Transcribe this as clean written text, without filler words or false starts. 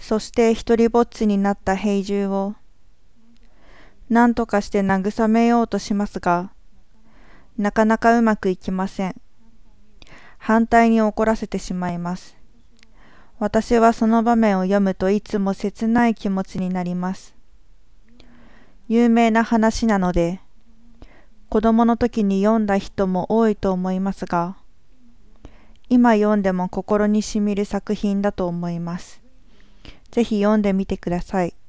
そして一りぼっちになった兵十を何とかして慰めようとしますが、なかなかうまくいきません。反対に怒らせてしまいます。私はその場面を読むといつも切ない気持ちになります。有名な話なので、子供の時に読んだ人も多いと思いますが、今読んでも心にしみる作品だと思います。ぜひ読んでみてください。